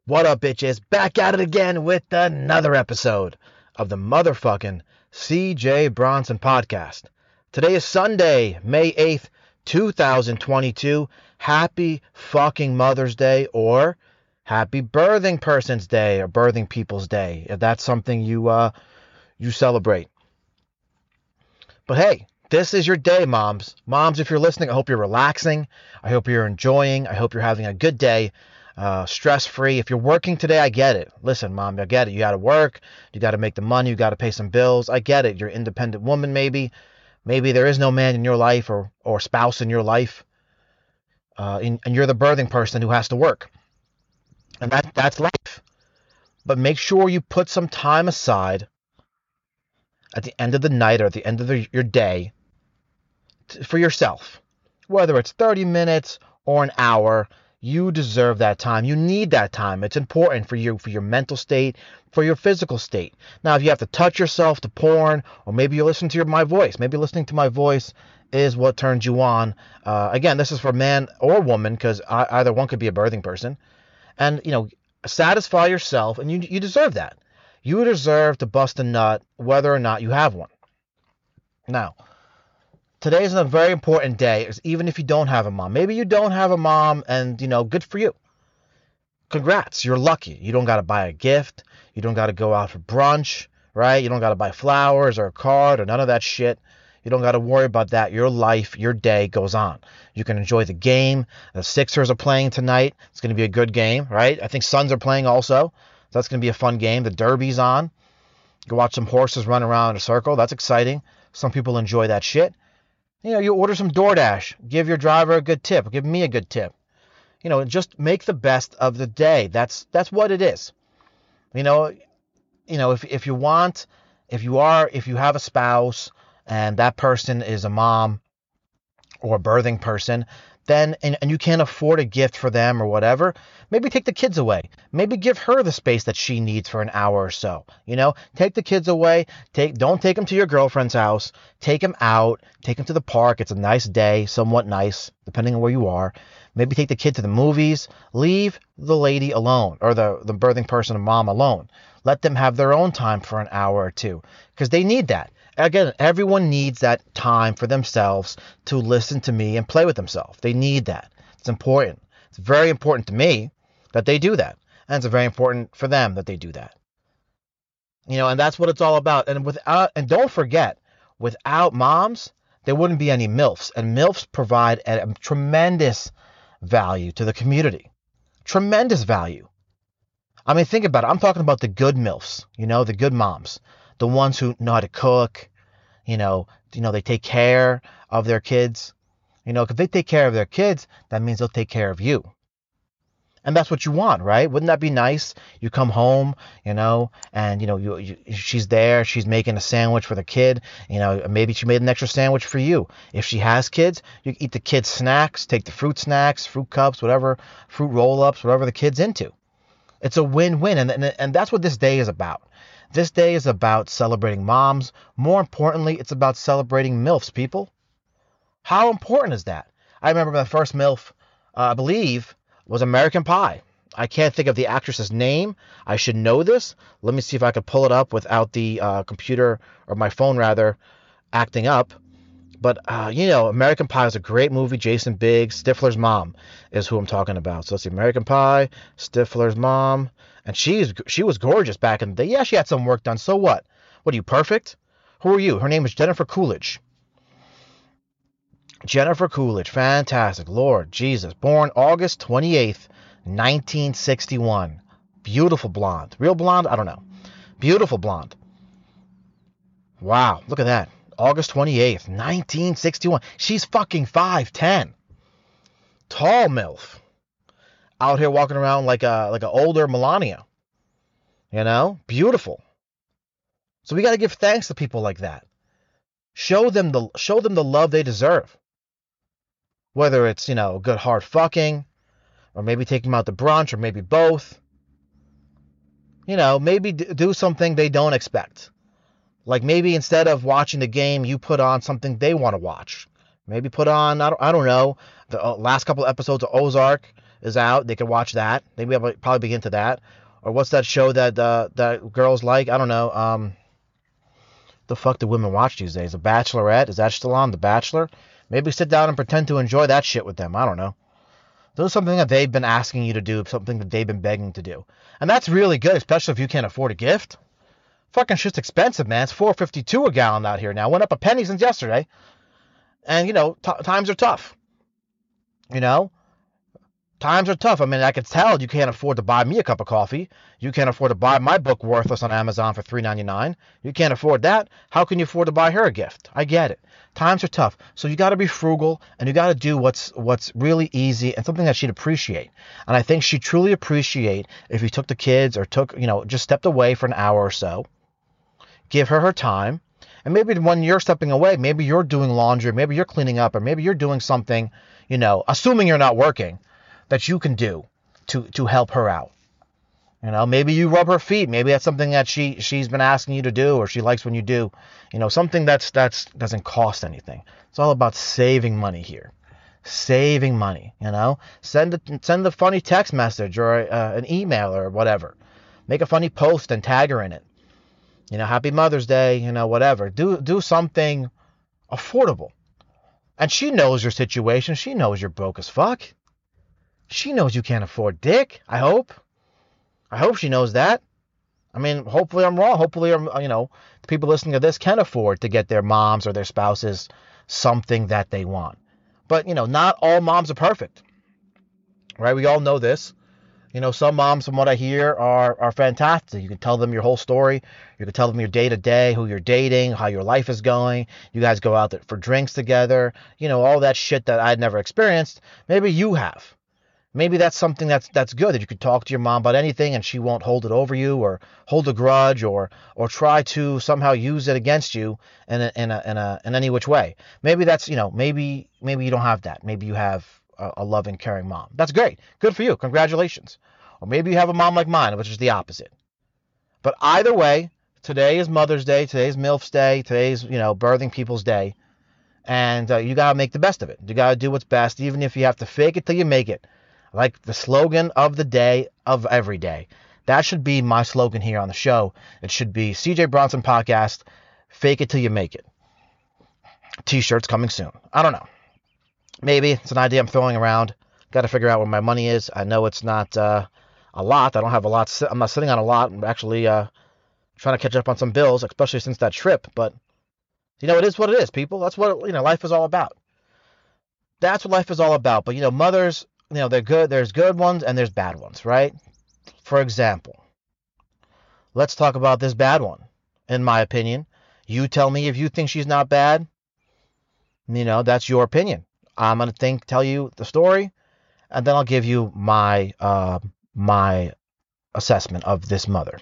What up, bitches? Back at it again with another episode of the motherfucking CJ Bronson podcast. Today is Sunday, May 8th, 2022. Happy fucking Mother's Day, or Happy Birthing Person's Day, or Birthing People's Day, if that's something you celebrate. But hey, this is your day, moms. Moms, if you're listening, I hope you're relaxing. I hope you're enjoying. I hope you're having a good day. Stress-free. If you're working today, I get it. Listen, mom, I get it. You got to work. You got to make the money. You got to pay some bills. I get it. You're an independent woman, maybe. Maybe there is no man in your life or spouse in your life. And you're the birthing person who has to work. And that's life. But make sure you put some time aside at the end of the night or at the end of your day for yourself. Whether it's 30 minutes or an hour, you deserve that time. You need that time. It's important for you, for your mental state, for your physical state. Now, if you have to touch yourself to porn, or maybe you listen to my voice, maybe listening to my voice is what turns you on. Again, this is for man or woman, because either one could be a birthing person. And, satisfy yourself, and you deserve that. You deserve to bust a nut, whether or not you have one. Now, today is a very important day, even if you don't have a mom. Maybe you don't have a mom, and, good for you. Congrats, you're lucky. You don't got to buy a gift. You don't got to go out for brunch, right? You don't got to buy flowers or a card or none of that shit. You don't got to worry about that. Your life, your day goes on. You can enjoy the game. The Sixers are playing tonight. It's going to be a good game, right? I think Suns are playing also. So that's going to be a fun game. The Derby's on. Go watch some horses run around in a circle. That's exciting. Some people enjoy that shit. You order some DoorDash. Give your driver a good tip. Give me a good tip. Just make the best of the day. That's what it is. If you have a spouse and that person is a mom or a birthing person, then and you can't afford a gift for them or whatever, maybe take the kids away. Maybe give her the space that she needs for an hour or so. Take the kids away. Don't take them to your girlfriend's house. Take them out. Take them to the park. It's a nice day, somewhat nice, depending on where you are. Maybe take the kid to the movies. Leave the lady alone, or the birthing person and mom alone. Let them have their own time for an hour or two, because they need that. Again, everyone needs that time for themselves to listen to me and play with themselves. They need that. It's important. It's very important to me that they do that. And it's very important for them that they do that. And that's what it's all about. And don't forget, without moms, there wouldn't be any MILFs. And MILFs provide a tremendous value to the community. Tremendous value. I mean, think about it. I'm talking about the good MILFs, the good moms. The ones who know how to cook, they take care of their kids. If they take care of their kids, that means they'll take care of you. And that's what you want, right? Wouldn't that be nice? You come home, and, she's there. She's making a sandwich for the kid. Maybe she made an extra sandwich for you. If she has kids, you can eat the kids' snacks, take the fruit snacks, fruit cups, whatever, fruit roll-ups, whatever the kid's into. It's a win-win, and that's what this day is about. This day is about celebrating moms. More importantly, it's about celebrating MILFs, people. How important is that? I remember my first MILF, I believe, was American Pie. I can't think of the actress's name. I should know this. Let me see if I could pull it up without the computer, or my phone rather, acting up. But, American Pie is a great movie. Jason Biggs, Stifler's mom is who I'm talking about. So let's see, American Pie, Stifler's mom. And she was gorgeous back in the day. Yeah, she had some work done. So what? What, are you perfect? Who are you? Her name is Jennifer Coolidge. Jennifer Coolidge. Fantastic. Lord Jesus. Born August 28th, 1961. Beautiful blonde. Real blonde? I don't know. Beautiful blonde. Wow. Look at that. August 28th, 1961. She's fucking 5'10". Tall MILF. Out here walking around like a older Melania. Beautiful. So we got to give thanks to people like that. Show them the love they deserve. Whether it's, good hard fucking, or maybe taking them out to brunch, or maybe both. Maybe do something they don't expect. Like maybe instead of watching the game, you put on something they want to watch. Maybe put on, I don't know, the last couple of episodes of Ozark. is out. They can watch that. They probably be into that. Or what's that show that that girls like? I don't know. The fuck do women watch these days? The Bachelorette? Is that still on? The Bachelor? Maybe sit down and pretend to enjoy that shit with them. I don't know. This is something that they've been asking you to do, something that they've been begging to do. And that's really good, especially if you can't afford a gift. Fucking shit's expensive, man. It's $4.52 a gallon out here now. Went up a penny since yesterday. And, times are tough. Times are tough. I mean, I could tell you can't afford to buy me a cup of coffee. You can't afford to buy my book Worthless on Amazon for $3.99. You can't afford that. How can you afford to buy her a gift? I get it. Times are tough. So you got to be frugal, and you got to do what's really easy and something that she'd appreciate. And I think she'd truly appreciate if you took the kids or just stepped away for an hour or so. Give her time. And maybe when you're stepping away, maybe you're doing laundry, maybe you're cleaning up, or maybe you're doing something, assuming you're not working, that you can do to help her out. Maybe you rub her feet. Maybe that's something that she's been asking you to do, or she likes when you do. Something that's doesn't cost anything. It's all about saving money here. Saving money. Send a funny text message or an email or whatever. Make a funny post and tag her in it. Happy Mother's Day. Whatever. Do something affordable. And she knows your situation. She knows you're broke as fuck. She knows you can't afford dick, I hope. I hope she knows that. I mean, hopefully I'm wrong. Hopefully, the people listening to this can afford to get their moms or their spouses something that they want. But, not all moms are perfect. Right? We all know this. Some moms, from what I hear, are fantastic. You can tell them your whole story. You can tell them your day-to-day, who you're dating, how your life is going. You guys go out for drinks together. All that shit that I'd never experienced. Maybe you have. Maybe that's something that's good, that you could talk to your mom about anything and she won't hold it over you or hold a grudge or try to somehow use it against you in any which way. Maybe that's, maybe you don't have that. Maybe you have a loving, caring mom. That's great. Good for you. Congratulations. Or maybe you have a mom like mine, which is the opposite. But either way, today is Mother's Day. Today's MILF's Day. Today's, birthing people's day. And you got to make the best of it. You got to do what's best, even if you have to fake it till you make it. Like the slogan of the day, of every day. That should be my slogan here on the show. It should be CJ Bronson Podcast, fake it till you make it. T-shirts coming soon. I don't know. Maybe it's an idea I'm throwing around. Got to figure out where my money is. I know it's not a lot. I don't have a lot. I'm not sitting on a lot. I'm actually trying to catch up on some bills, especially since that trip. But, it is what it is, people. That's what, life is all about. That's what life is all about. But, mothers... they're good. There's good ones and there's bad ones, right? For example, let's talk about this bad one. In my opinion, you tell me if you think she's not bad. That's your opinion. I'm gonna tell you the story, and then I'll give you my my assessment of this mother.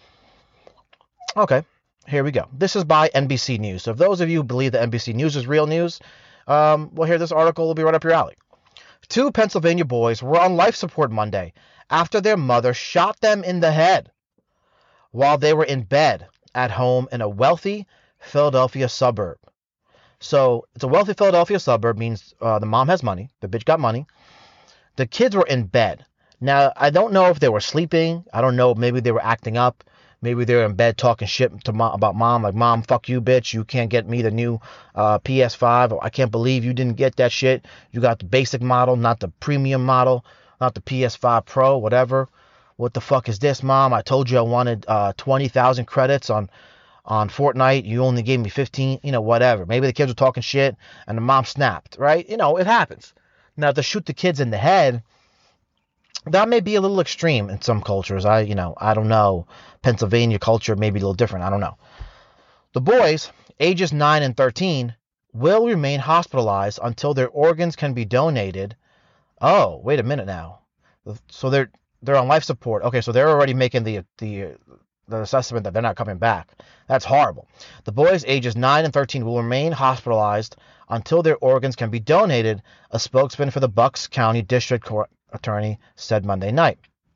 Okay, here we go. This is by NBC News. So if those of you who believe that NBC News is real news, here this article will be right up your alley. 2 Pennsylvania boys were on life support Monday after their mother shot them in the head while they were in bed at home in a wealthy Philadelphia suburb. So it's a wealthy Philadelphia suburb, means the mom has money. The bitch got money. The kids were in bed. Now, I don't know if they were sleeping. I don't know. Maybe they were acting up. Maybe they were in bed talking shit to about mom, like, Mom, fuck you, bitch. You can't get me the new PS5. I can't believe you didn't get that shit. You got the basic model, not the premium model, not the PS5 Pro, whatever. What the fuck is this, Mom? I told you I wanted 20,000 credits on Fortnite. You only gave me 15, whatever. Maybe the kids were talking shit and the mom snapped, right? It happens. Now, to shoot the kids in the head, that may be a little extreme in some cultures. I don't know. Pennsylvania culture may be a little different. I don't know. The boys, ages 9 and 13, will remain hospitalized until their organs can be donated. Oh, wait a minute now. So they're on life support. Okay, so they're already making the assessment that they're not coming back. That's horrible. The boys, ages 9 and 13, will remain hospitalized until their organs can be donated, a spokesman for the Bucks County District Court attorney said Monday night.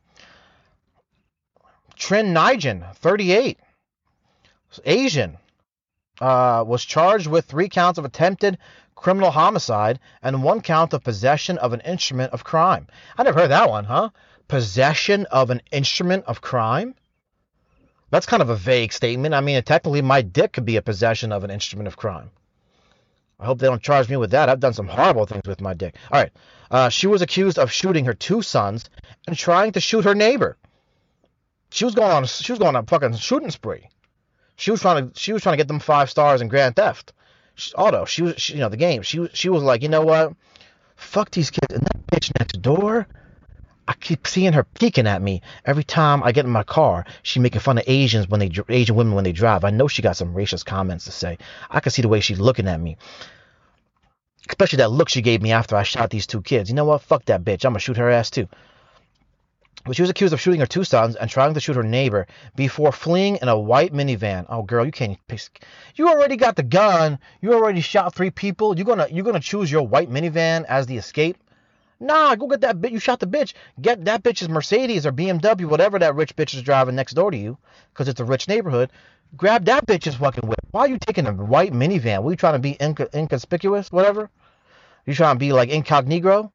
Trin Nugent, 38, Asian, was charged with 3 counts of attempted criminal homicide, and 1 count of possession of an instrument of crime. I never heard that one, huh? Possession of an instrument of crime? That's kind of a vague statement. I mean, technically, my dick could be a possession of an instrument of crime. I hope they don't charge me with that. I've done some horrible things with my dick. All right. She was accused of shooting her 2 sons and trying to shoot her neighbor. She was going on a fucking shooting spree. She was trying to get them 5 stars in Grand Theft Auto. She was the game. She was like, you know what? Fuck these kids and that bitch next door. I keep seeing her peeking at me every time I get in my car. She making fun of Asian women when they drive. I know she got some racist comments to say. I can see the way she's looking at me, especially that look she gave me after I shot these 2 kids. You know what? Fuck that bitch. I'm gonna shoot her ass too. But she was accused of shooting her 2 sons and trying to shoot her neighbor before fleeing in a white minivan. Oh, girl, you can't. You already got the gun. You already shot 3 people. You're gonna choose your white minivan as the escape? Nah, go get that bitch. You shot the bitch. Get that bitch's Mercedes or BMW, whatever that rich bitch is driving next door to you, because it's a rich neighborhood. Grab that bitch's fucking whip. Why are you taking a white minivan? Were you trying to be inconspicuous? Whatever? You trying to be like incognito?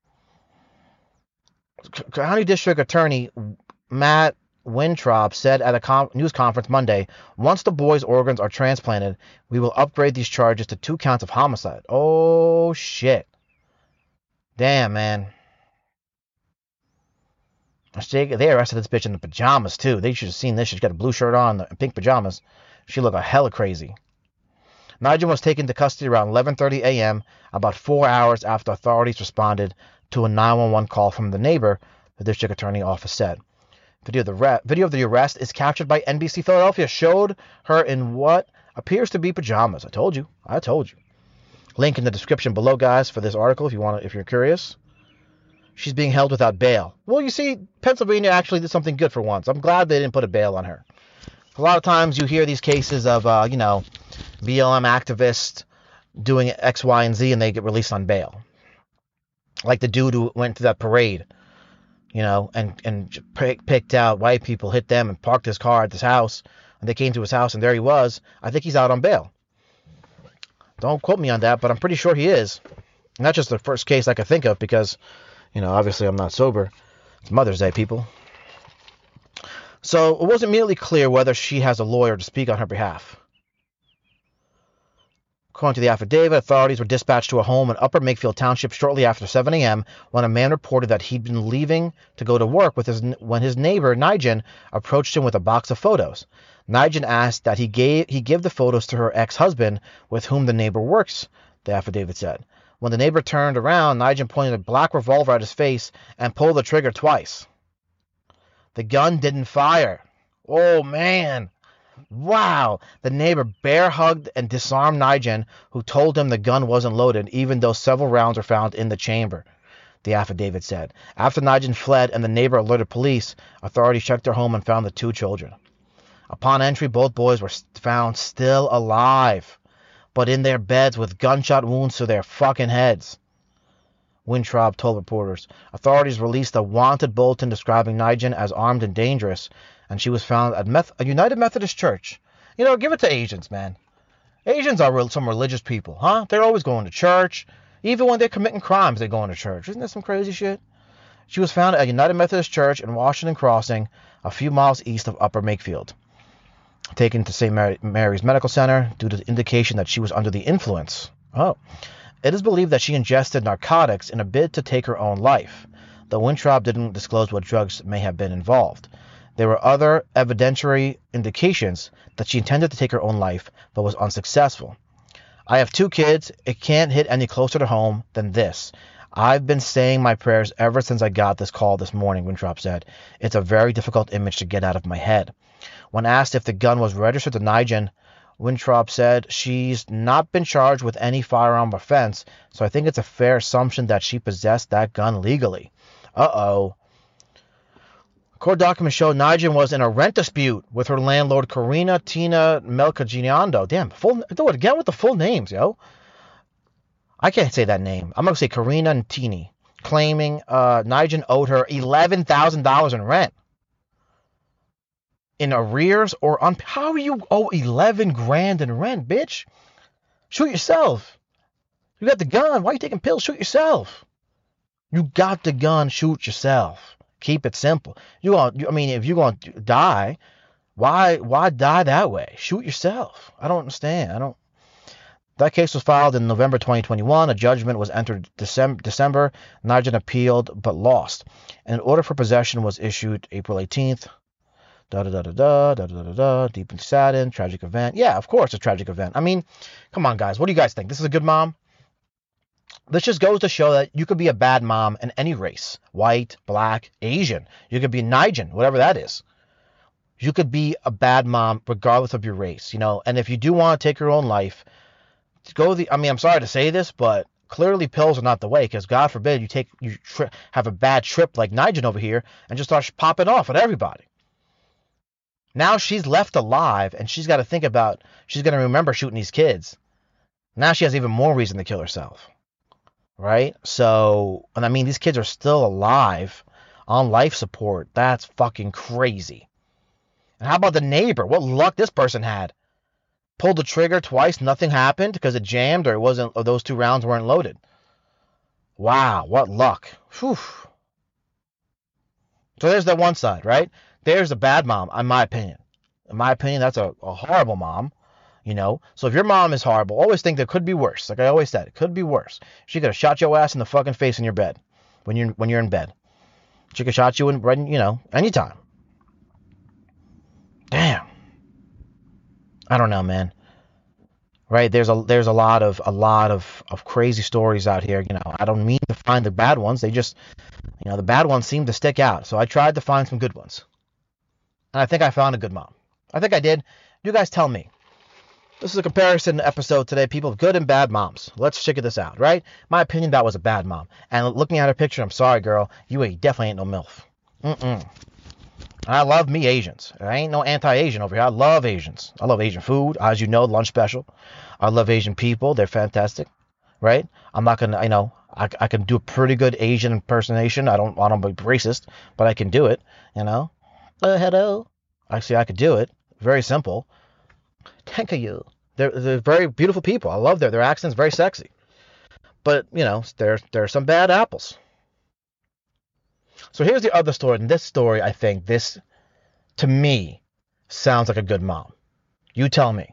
County District Attorney Matt Weintraub said at a news conference Monday, once the boy's organs are transplanted, we will upgrade these charges to 2 counts of homicide. Oh, shit. Damn, man. They arrested this bitch in the pajamas, too. They should have seen this. She's got a blue shirt on and pink pajamas. She looked hella crazy. Nigel was taken to custody around 11:30 a.m., about 4 hours after authorities responded to a 911 call from the neighbor, the district attorney office said. Video of the arrest is captured by NBC Philadelphia, showed her in what appears to be pajamas. I told you. Link in the description below, guys, for this article if you're curious. She's being held without bail. Well, you see, Pennsylvania actually did something good for once. I'm glad they didn't put a bail on her. A lot of times you hear these cases of, BLM activists doing X, Y, and Z, and they get released on bail. Like the dude who went to that parade, and picked out white people, hit them, and parked his car at his house. And they came to his house, and there he was. I think he's out on bail. Don't quote me on that, but I'm pretty sure he is. And that's just the first case I could think of because, obviously I'm not sober. It's Mother's Day, people. So it wasn't immediately clear whether she has a lawyer to speak on her behalf. According to the affidavit, authorities were dispatched to a home in Upper Makefield Township shortly after 7 a.m. when a man reported that he'd been leaving to go to work when his neighbor, Nigel, approached him with a box of photos. Nigel asked that he give the photos to her ex-husband, with whom the neighbor works, the affidavit said. When the neighbor turned around, Nigel pointed a black revolver at his face and pulled the trigger twice. The gun didn't fire. Oh, man. Wow. The neighbor bear hugged and disarmed Nigel, who told him the gun wasn't loaded, even though several rounds were found in the chamber, the affidavit said. After Nigel fled and the neighbor alerted police, authorities checked their home and found the 2 children. Upon entry, both boys were found still alive, but in their beds with gunshot wounds to their fucking heads, Weintraub told reporters. Authorities released a wanted bulletin describing Nigel as armed and dangerous, and she was found at a United Methodist Church. Give it to Asians, man. Asians are some religious people, huh? They're always going to church. Even when they're committing crimes, they're going to church. Isn't that some crazy shit? She was found at a United Methodist Church in Washington Crossing, a few miles east of Upper Makefield. Taken to St. Mary's Medical Center due to the indication that she was under the influence. Oh. It is believed that she ingested narcotics in a bid to take her own life, though Weintraub didn't disclose what drugs may have been involved. There were other evidentiary indications that she intended to take her own life, but was unsuccessful. I have 2 kids. It can't hit any closer to home than this. I've been saying my prayers ever since I got this call this morning, Weintraub said. It's a very difficult image to get out of my head. When asked if the gun was registered to Nigel, Weintraub said she's not been charged with any firearm offense, so I think it's a fair assumption that she possessed that gun legally. Uh-oh. Court documents show Nigel was in a rent dispute with her landlord, Karina Tina Melcagiando. Damn, do it again with the full names, yo. I can't say that name. I'm going to say Karina and Tini, claiming Nigel owed her $11,000 in rent. In arrears or on... How you owe 11 grand in rent, bitch? Shoot yourself. You got the gun. Why are you taking pills? Shoot yourself. You got the gun. Shoot yourself. Keep it simple. If you're going to die, why die that way? Shoot yourself. I don't understand. That case was filed in November 2021. A judgment was entered December. Nigel appealed but lost. An order for possession was issued April 18th. Deeply saddened. Tragic event. Yeah, of course, a tragic event. I mean, come on, guys. What do you guys think? This is a good mom? This just goes to show that you could be a bad mom in any race. White, black, Asian. You could be Nigerian, whatever that is. You could be a bad mom regardless of your race, And if you do want to take your own life, I'm sorry to say this, but clearly pills are not the way, because God forbid you have a bad trip like Nigel over here and just start popping off at everybody. Now she's left alive, and she's got to think about, she's going to remember shooting these kids. Now she has even more reason to kill herself. Right? So, these kids are still alive on life support. That's fucking crazy. And how about the neighbor? What luck this person had. Pulled the trigger twice, nothing happened because it jammed, or those 2 rounds weren't loaded. Wow, what luck. Whew. So there's that one side, right? There's a bad mom, in my opinion. In my opinion, that's a horrible mom. So if your mom is horrible, always think there could be worse. Like I always said, it could be worse. She could have shot your ass in the fucking face in your bed when you're in bed. She could have shot you anytime. Damn. I don't know, man. Right? There's a lot of crazy stories out here. I don't mean to find the bad ones. They just, the bad ones seem to stick out. So I tried to find some good ones, and I think I found a good mom. I think I did. You guys tell me. This is a comparison episode today, people, of good and bad moms. Let's figure this out, right? My opinion, that was a bad mom. And looking at her picture, I'm sorry, girl. You definitely ain't no MILF. I love me Asians. I ain't no anti-Asian over here. I love Asians. I love Asian food. As you know, lunch special. I love Asian people. They're fantastic, right? I'm not going to, I can do a pretty good Asian impersonation. I don't want to be racist, but I can do it, hello. Actually, I could do it. Very simple. Thank you. They're very beautiful people. I love their accents, very sexy. But, there are some bad apples. So here's the other story. In this story, I think this, to me, sounds like a good mom. You tell me.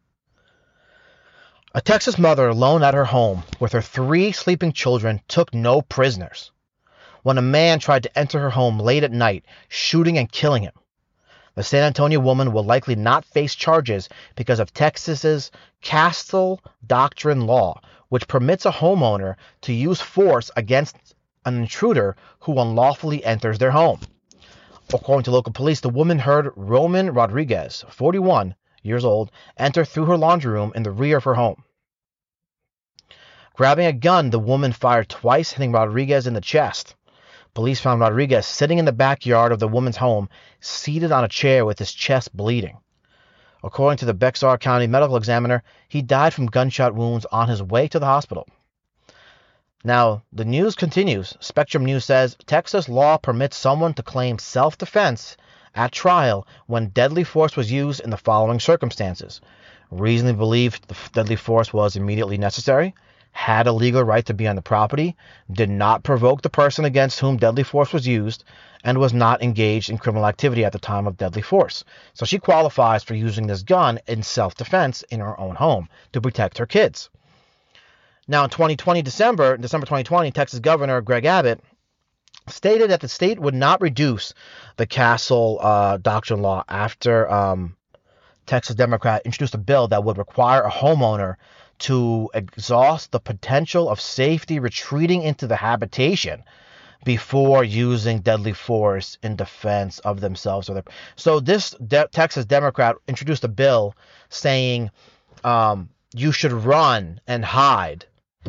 A Texas mother alone at her home with her 3 sleeping children took no prisoners when a man tried to enter her home late at night, shooting and killing him. The San Antonio woman will likely not face charges because of Texas's Castle Doctrine law, which permits a homeowner to use force against an intruder who unlawfully enters their home. According to local police, the woman heard Roman Rodriguez, 41 years old, enter through her laundry room in the rear of her home. Grabbing a gun, the woman fired twice, hitting Rodriguez in the chest. Police found Rodriguez sitting in the backyard of the woman's home, seated on a chair with his chest bleeding. According to the Bexar County Medical Examiner, he died from gunshot wounds on his way to the hospital. Now, the news continues. Spectrum News says, Texas law permits someone to claim self-defense at trial when deadly force was used in the following circumstances. Reasonably believed the deadly force was immediately necessary, had a legal right to be on the property, did not provoke the person against whom deadly force was used, and was not engaged in criminal activity at the time of deadly force. So she qualifies for using this gun in self-defense in her own home to protect her kids. Now, in December 2020, Texas Governor Greg Abbott stated that the state would not reduce the Castle Doctrine law after Texas Democrat introduced a bill that would require a homeowner to exhaust the potential of safety retreating into the habitation before using deadly force in defense of themselves. So this Texas Democrat introduced a bill saying you should run and hide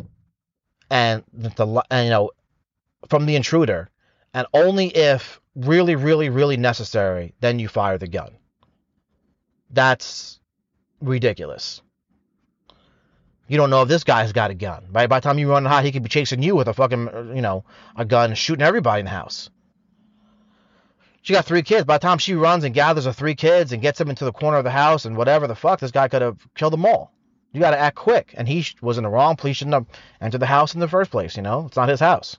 from the intruder, and only if really, really, really necessary, then you fire the gun. That's ridiculous. You don't know if this guy's got a gun. Right? By the time you run and hide, he could be chasing you with a fucking, a gun, shooting everybody in the house. She got 3 kids. By the time she runs and gathers her 3 kids and gets them into the corner of the house and whatever the fuck, this guy could have killed them all. You got to act quick. And he was in the wrong place. He shouldn't have entered the house in the first place. It's not his house.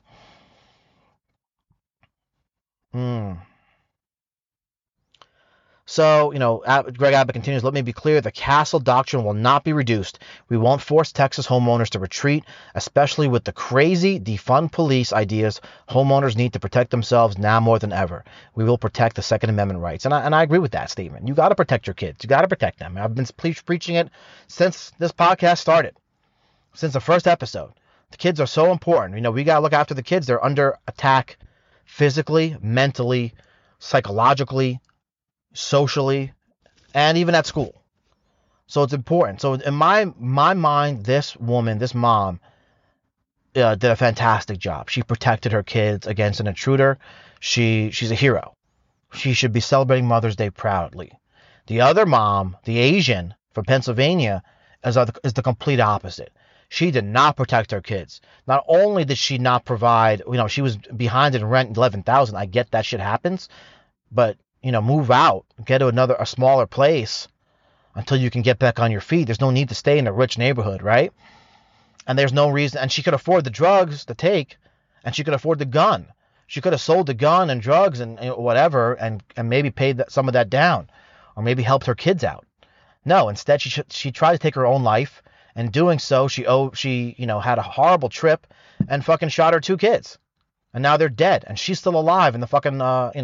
So, Greg Abbott continues, let me be clear, the Castle Doctrine will not be reduced. We won't force Texas homeowners to retreat, especially with the crazy defund police ideas. Homeowners need to protect themselves now more than ever. We will protect the Second Amendment rights. And I agree with that statement. You got to protect your kids. You got to protect them. I've been preaching it since this podcast started, since the first episode. The kids are so important. We got to look after the kids. They're under attack physically, mentally, psychologically, socially, and even at school. So it's important. So in my mind, this mom, did a fantastic job. She protected her kids against an intruder. She's a hero. She should be celebrating Mother's Day proudly. The other mom, the Asian from Pennsylvania, is the complete opposite. She did not protect her kids. Not only did she not provide, she was behind in rent $11,000. I get that shit happens, but move out, get to a smaller place until you can get back on your feet. There's no need to stay in a rich neighborhood, right? And there's no reason. And she could afford the drugs to take, and she could afford the gun. She could have sold the gun and drugs and whatever, and maybe paid some of that down, or maybe helped her kids out. No, instead she tried to take her own life, and doing so, she had a horrible trip and fucking shot her 2 kids, and now they're dead, and she's still alive in the fucking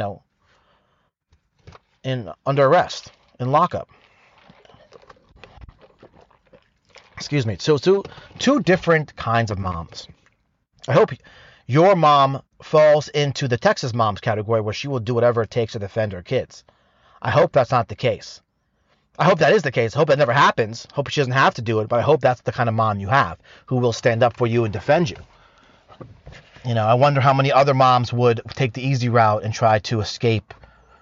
under arrest, in lockup. Excuse me. So two different kinds of moms. I hope your mom falls into the Texas moms category where she will do whatever it takes to defend her kids. I hope that's not the case. I hope that is the case. I hope that never happens. I hope she doesn't have to do it, but I hope that's the kind of mom you have who will stand up for you and defend you. I wonder how many other moms would take the easy route and try to escape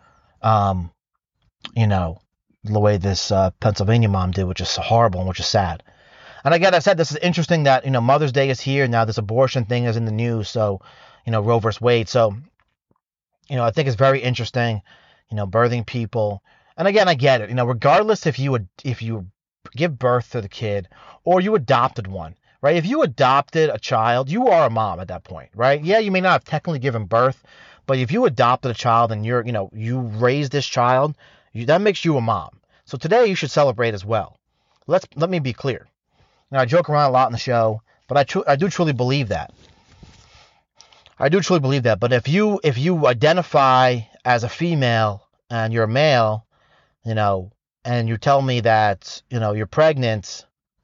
the way this Pennsylvania mom did, which is horrible and which is sad. And again, I said this is interesting that, Mother's Day is here. Now this abortion thing is in the news. So, Roe versus Wade. So, I think it's very interesting, birthing people. And again, I get it, regardless if you give birth to the kid or you adopted one, right? If you adopted a child, you are a mom at that point, right? Yeah, you may not have technically given birth, but if you adopted a child and you raised this child, that makes you a mom. So today you should celebrate as well. Let me be clear. Now, I joke around a lot in the show, but I do truly believe that. But if you identify as a female and you're a male, and you tell me that you're pregnant,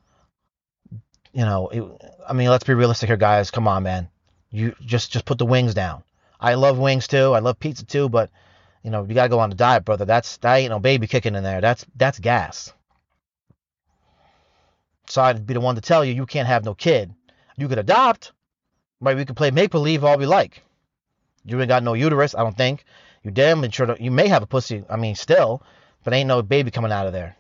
let's be realistic here, guys. Come on, man. You just put the wings down. I love wings too. I love pizza too, but you gotta go on the diet, brother. That ain't no baby kicking in there. That's gas. Sorry to be the one to tell you, you can't have no kid. You could adopt, right? We could play make believe all we like. You ain't got no uterus, I don't think. You damn sure you may have a pussy. Still, but ain't no baby coming out of there.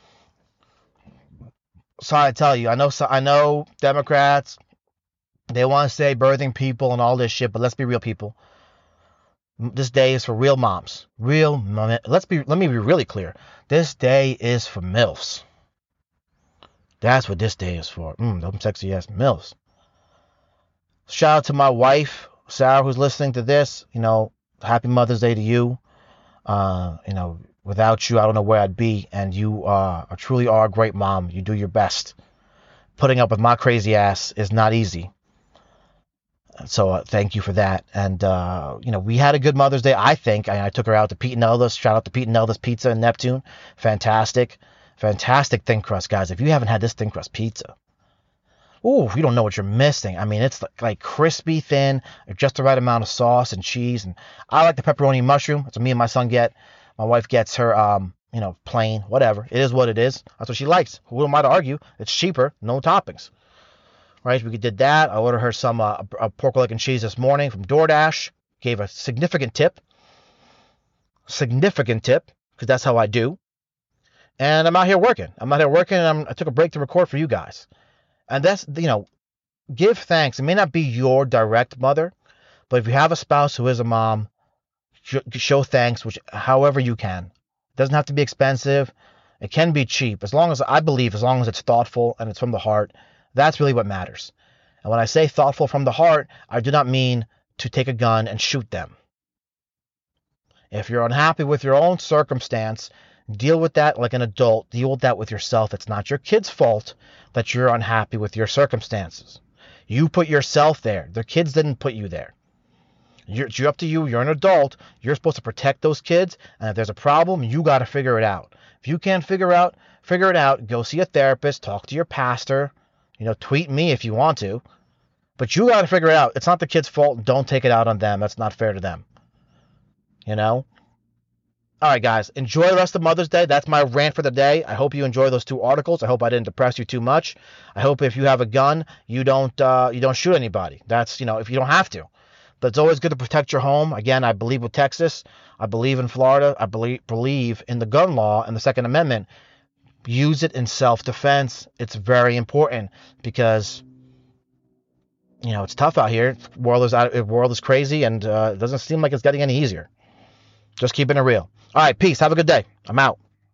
Sorry to tell you. I know Democrats, they want to say birthing people and all this shit, but let's be real, people. This day is for real moms. Let me be really clear. This day is for MILFs. That's what this day is for. Them sexy ass MILFs. Shout out to my wife, Sarah, who's listening to this. Happy Mother's Day to you. Without you, I don't know where I'd be. And you truly are a great mom. You do your best. Putting up with my crazy ass is not easy. So thank you for that. And, we had a good Mother's Day, I think. I took her out to Pete and Elda's. Shout out to Pete and Elda's Pizza in Neptune. Fantastic thin crust, guys. If you haven't had this thin crust pizza, ooh, you don't know what you're missing. It's like crispy thin, just the right amount of sauce and cheese. And I like the pepperoni mushroom. That's what me and my son get. My wife gets her, plain, whatever. It is what it is. That's what she likes. Who am I to argue? It's cheaper, no toppings. Right? We did that. I ordered her some pork, leg, and cheese this morning from DoorDash. Gave a significant tip. Because that's how I do. And I'm out here working. And I took a break to record for you guys. And that's, give thanks. It may not be your direct mother, but if you have a spouse who is a mom, show thanks, however you can. It doesn't have to be expensive. It can be cheap, as long as it's thoughtful and it's from the heart. That's really what matters. And when I say thoughtful from the heart, I do not mean to take a gun and shoot them. If you're unhappy with your own circumstance, deal with that like an adult. Deal with that with yourself. It's not your kid's fault that you're unhappy with your circumstances. You put yourself there. The kids didn't put you there. It's up to you. You're an adult. You're supposed to protect those kids. And if there's a problem, you got to figure it out. If you can't figure it out. Go see a therapist. Talk to your pastor. Tweet me if you want to. But you got to figure it out. It's not the kid's fault. Don't take it out on them. That's not fair to them. All right, guys. Enjoy the rest of Mother's Day. That's my rant for the day. I hope you enjoy those 2 articles. I hope I didn't depress you too much. I hope if you have a gun, you don't shoot anybody. That's, if you don't have to. But it's always good to protect your home. Again, I believe with Texas. I believe in Florida. I believe in the gun law and the Second Amendment. Use it in self-defense. It's very important because, it's tough out here. The world is crazy, and it doesn't seem like it's getting any easier. Just keeping it real. All right, peace. Have a good day. I'm out.